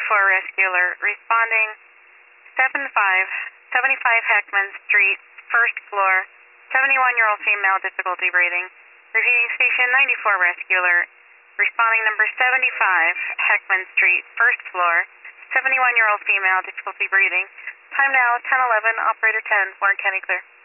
Rescue Alert, responding 75 Heckman Street, first floor, 71-year-old female, difficulty breathing. Repeating station 94 Rescue Alert, responding number 75 Heckman Street, first floor, 71-year-old female, difficulty breathing. Time now 10:11, operator 10, Warren County clear.